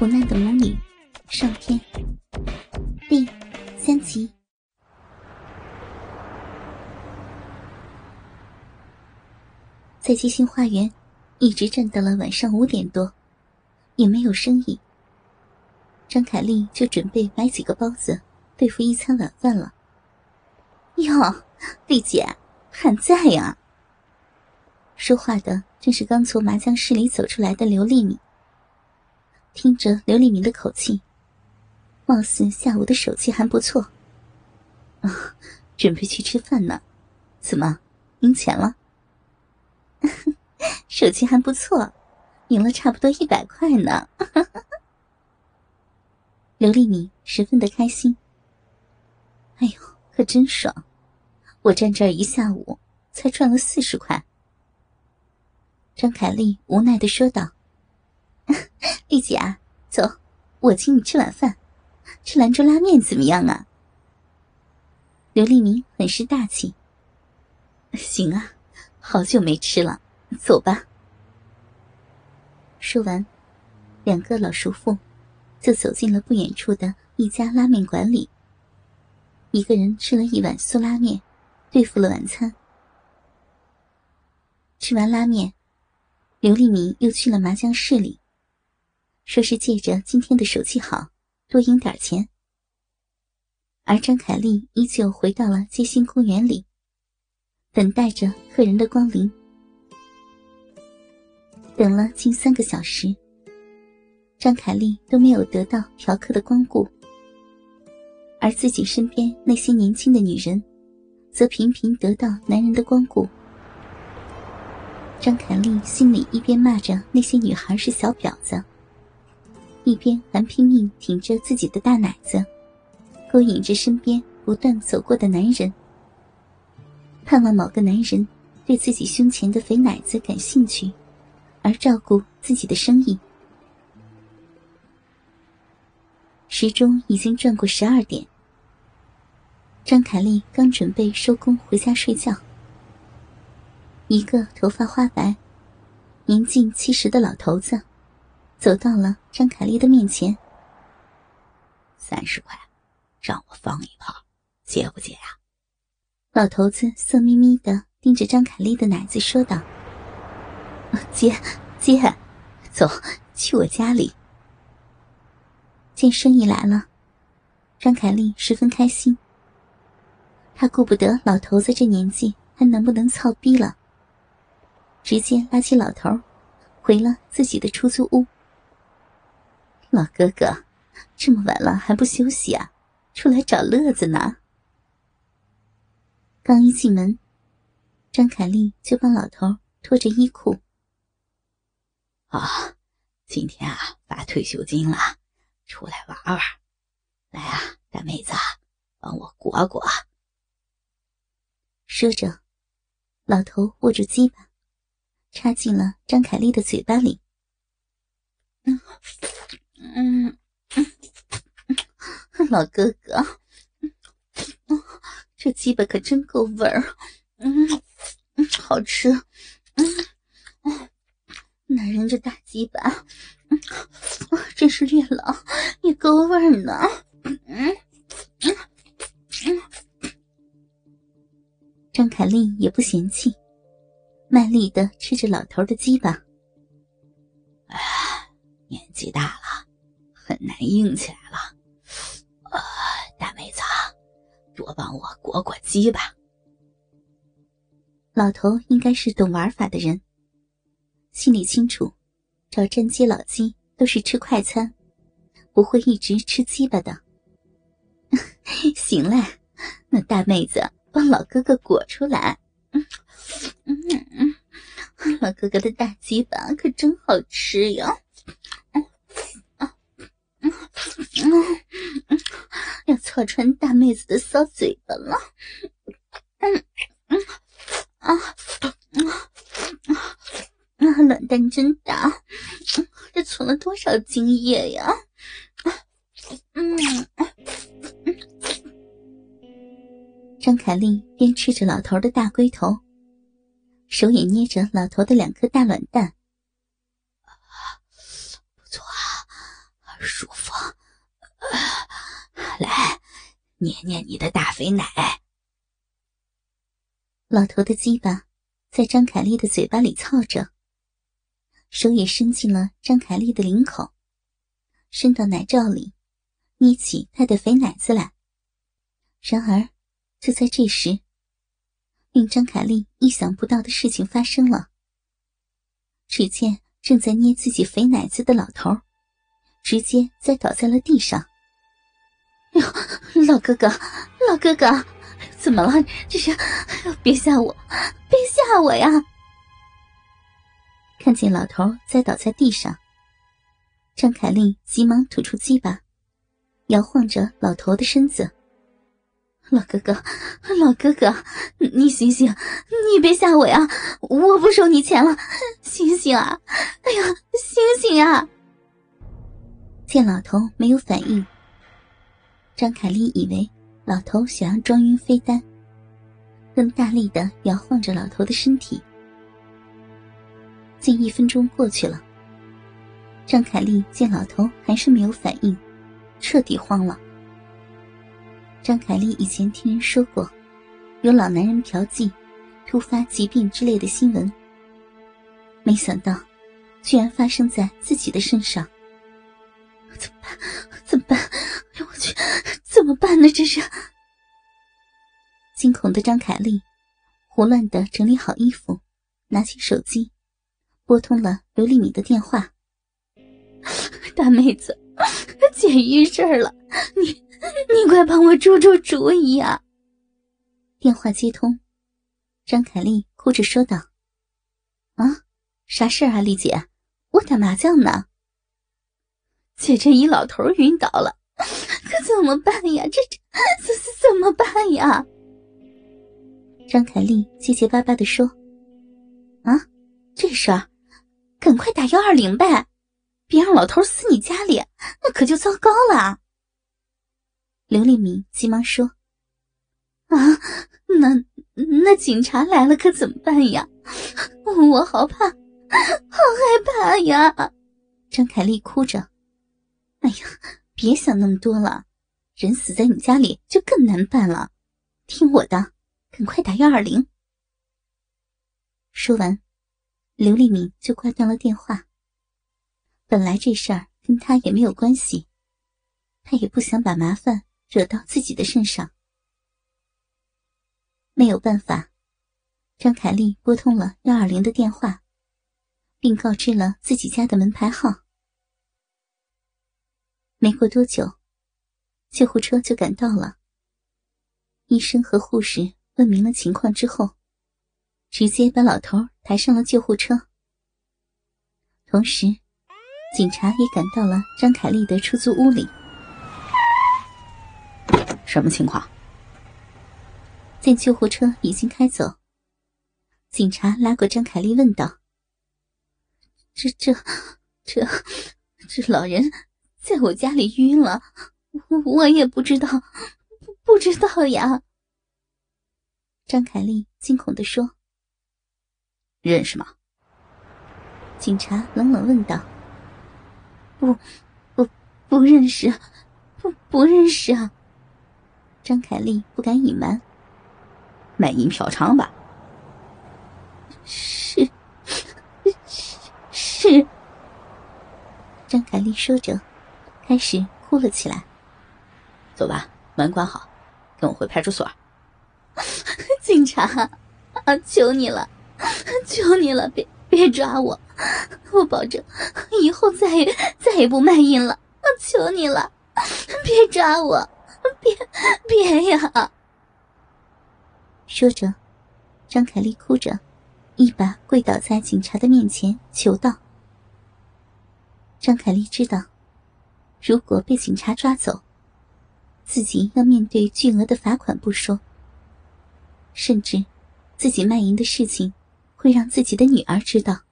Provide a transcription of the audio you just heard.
苦难的母女上篇第3集。在七星花园一直站到了晚上5点多，也没有生意。张凯丽就准备买几个包子对付一餐晚饭了。哟，丽姐还在呀？说话的正是刚从麻将室里走出来的刘丽敏。听着刘丽敏的口气，貌似下午的手气还不错。准备去吃饭呢。怎么，赢钱了？手气还不错，赢了差不多100块呢。刘丽敏十分的开心。哎呦，可真爽，我站这儿一下午才赚了40块。张凯丽无奈地说道。丽姐啊，走，我请你吃晚饭，吃兰州拉面怎么样啊？刘丽敏很是大气。行啊，好久没吃了，走吧。说完，2个老叔父就走进了不远处的一家拉面馆里。一个人吃了1碗素拉面，对付了晚餐。吃完拉面，刘丽敏又去了麻将室里，说是借着今天的手气好，多赢点钱。而张凯丽依旧回到了街心公园里，等待着客人的光临。等了近3个小时，张凯丽都没有得到嫖客的光顾，而自己身边那些年轻的女人则频频得到男人的光顾。张凯丽心里一边骂着那些女孩是小婊子，一边还拼命挺着自己的大奶子，勾引着身边不断走过的男人，盼望某个男人对自己胸前的肥奶子感兴趣，而照顾自己的生意。时钟已经转过12点，张凯丽刚准备收工回家睡觉，一个头发花白、年近70的老头子走到了张凯丽的面前。 30块，让我放一炮，接不接呀？ 老头子色眯眯地盯着张凯丽的奶子说道。接，走，去我家里。见生意来了，张凯丽十分开心。她顾不得老头子这年纪还能不能操逼了，直接拉起老头回了自己的出租屋。老哥哥，这么晚了还不休息啊？出来找乐子呢？刚一进门，张凯丽就帮老头脱着衣裤。 今天发退休金了，出来玩玩。来大妹子，帮我裹裹。 说着，老头握住鸡巴，插进了张凯丽的嘴巴里。老哥哥，这鸡巴可真够味儿，好吃。男人这大鸡巴，真是越老越够味儿呢。张凯丽也不嫌弃，卖力地吃着老头的鸡巴。 年纪大了，很难硬起来了。大妹子，多帮我裹裹鸡吧。 老头应该是懂玩法的人，心里清楚，找站街老鸡都是吃快餐，不会一直吃鸡巴的。行嘞，那大妹子帮老哥哥裹出来。老哥哥的大鸡巴可真好吃呀。要戳穿大妹子的骚嘴巴了。卵蛋真大，这存了多少精液呀？张凯丽边吃着老头的大龟头，手也捏着老头的2颗大卵蛋。 不错舒服。来，捏捏你的大肥奶。 老头的鸡巴在张凯丽的嘴巴里操着，手也伸进了张凯丽的领口，伸到奶罩里，捏起她的肥奶子来。然而，就在这时，令张凯丽意想不到的事情发生了。只见正在捏自己肥奶子的老头，直接栽倒在了地上。哟，老哥哥，老哥哥，怎么了？这是，别吓我，别吓我呀！看见老头栽倒在地上，张凯丽急忙吐出鸡巴，摇晃着老头的身子。老哥哥，老哥哥，你醒醒，你别吓我呀！我不收你钱了，醒醒啊！哎呀，醒醒啊！见老头没有反应，张凯丽以为老头想要装晕飞单，更大力地摇晃着老头的身体。近1分钟过去了，张凯丽见老头还是没有反应，彻底慌了。张凯丽以前听人说过有老男人嫖妓突发疾病之类的新闻，没想到居然发生在自己的身上。怎么办？怎么办？哎呦我去，怎么办呢？这是！惊恐的张凯丽胡乱地整理好衣服，拿起手机拨通了刘丽敏的电话。大妹子，姐遇事儿了，你快帮我出出主意啊！电话接通，张凯丽哭着说道：啊，啥事啊，丽姐？我打麻将呢。姐，这一老头晕倒了，可怎么办呀？这怎么办呀？张凯丽结结巴巴地说：啊，这事儿赶快打120呗，别让老头死你家里，那可就糟糕了。刘丽敏急忙说：啊，那警察来了可怎么办呀？我好怕，好害怕呀！张凯丽哭着：哎呀，别想那么多了，人死在你家里就更难办了，听我的，赶快打120。说完，刘丽敏就挂断了电话。本来这事儿跟她也没有关系，她也不想把麻烦惹到自己的身上。没有办法，张凯丽拨通了120的电话，并告知了自己家的门牌号。没过多久，救护车就赶到了。医生和护士问明了情况之后，直接把老头抬上了救护车。同时，警察也赶到了张凯丽的出租屋里。 什么情况？ 见救护车已经开走，警察拉过张凯丽问道：这老人在我家里晕了，我也不知道呀。张凯丽惊恐地说： 认识吗？ 警察冷冷问道：不认识，不认识啊。张凯丽不敢隐瞒： 卖淫嫖娼吧？ 是。张凯丽说着开始哭了起来。 走吧，门关好，跟我回派出所。 警察啊，求你了，别抓我，我保证以后再也不卖淫了，求你了，别抓我，别呀！说着，张凯丽哭着一把跪倒在警察的面前求道。张凯丽知道，如果被警察抓走，自己要面对巨额的罚款不说，甚至自己卖淫的事情会让自己的女儿知道。